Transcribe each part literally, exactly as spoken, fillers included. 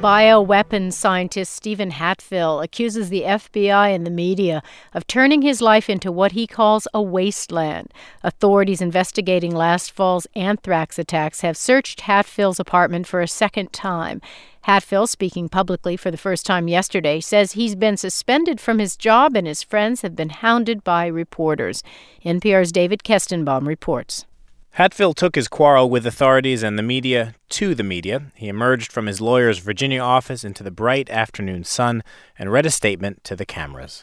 Bioweapons scientist Stephen Hatfill accuses the F B I and the media of turning his life into what he calls a wasteland. Authorities investigating last fall's anthrax attacks have searched Hatfill's apartment for a second time. Hatfill, speaking publicly for the first time yesterday, says he's been suspended from his job and his friends have been hounded by reporters. N P R's David Kestenbaum reports. Hatfill took his quarrel with authorities and the media to the media. He emerged from his lawyer's Virginia office into the bright afternoon sun and read a statement to the cameras.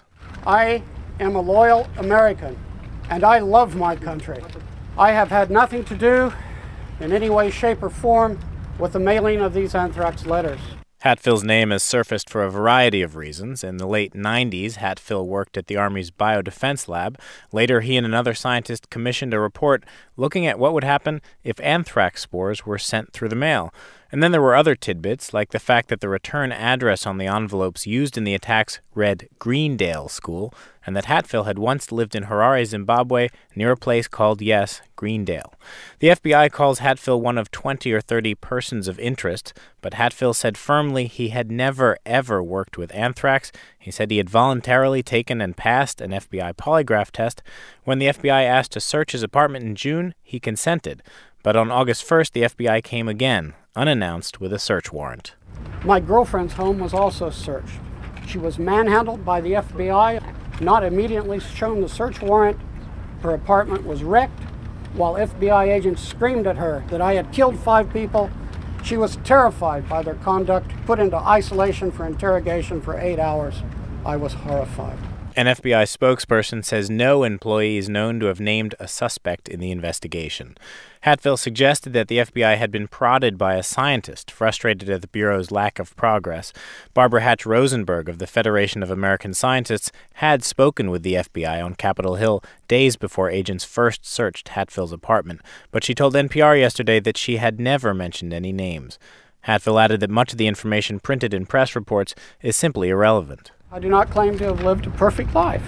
I am a loyal American, and I love my country. I have had nothing to do in any way, shape, or form with the mailing of these anthrax letters. Hatfill's name has surfaced for a variety of reasons. In the late nineties, Hatfill worked at the Army's Biodefense Lab. Later, he and another scientist commissioned a report looking at what would happen if anthrax spores were sent through the mail. And then there were other tidbits, like the fact that the return address on the envelopes used in the attacks read Greendale School, and that Hatfill had once lived in Harare, Zimbabwe, near a place called, yes, Greendale. The F B I calls Hatfill one of twenty or thirty persons of interest, but Hatfill said firmly he had never, ever worked with anthrax. He said he had voluntarily taken and passed an F B I polygraph test. When the F B I asked to search his apartment in June, he consented. But on August first, the F B I came again, unannounced, with a search warrant. My girlfriend's home was also searched. She was manhandled by the F B I, not immediately shown the search warrant. Her apartment was wrecked. While F B I agents screamed at her that I had killed five people, she was terrified by their conduct, put into isolation for interrogation for eight hours. I was horrified. An F B I spokesperson says no employee is known to have named a suspect in the investigation. Hatfill suggested that the F B I had been prodded by a scientist, frustrated at the Bureau's lack of progress. Barbara Hatch Rosenberg of the Federation of American Scientists had spoken with the F B I on Capitol Hill days before agents first searched Hatfill's apartment, but she told N P R yesterday that she had never mentioned any names. Hatfill added that much of the information printed in press reports is simply irrelevant. I do not claim to have lived a perfect life.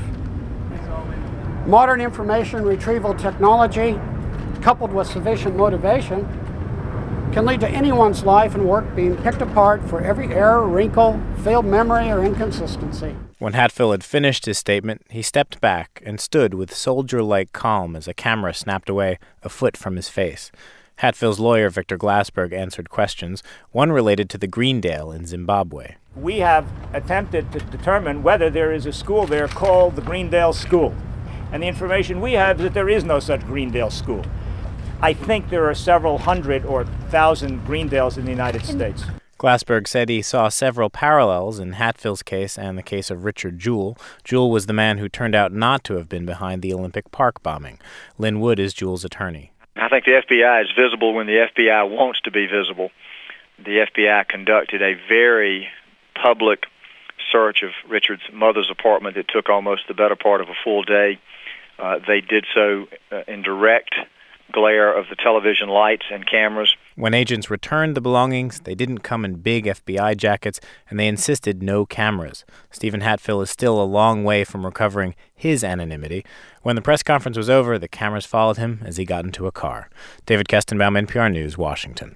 Modern information retrieval technology, coupled with sufficient motivation, can lead to anyone's life and work being picked apart for every error, wrinkle, failed memory, or inconsistency. When Hatfill had finished his statement, he stepped back and stood with soldier-like calm as a camera snapped away a foot from his face. Hatfill's lawyer, Victor Glassberg, answered questions, one related to the Greendale in Zimbabwe. We have attempted to determine whether there is a school there called the Greendale School. And the information we have is that there is no such Greendale School. I think there are several hundred or thousand Greendales in the United States. Glassberg said he saw several parallels in Hatfill's case and the case of Richard Jewell. Jewell was the man who turned out not to have been behind the Olympic Park bombing. Lynn Wood is Jewell's attorney. I think the F B I is visible when the F B I wants to be visible. The F B I conducted a very public search of Richard's mother's apartment that took almost the better part of a full day. Uh, they did so uh, in direct glare of the television lights and cameras. When agents returned the belongings, they didn't come in big F B I jackets, and they insisted no cameras. Stephen Hatfill is still a long way from recovering his anonymity. When the press conference was over, the cameras followed him as he got into a car. David Kestenbaum, N P R News, Washington.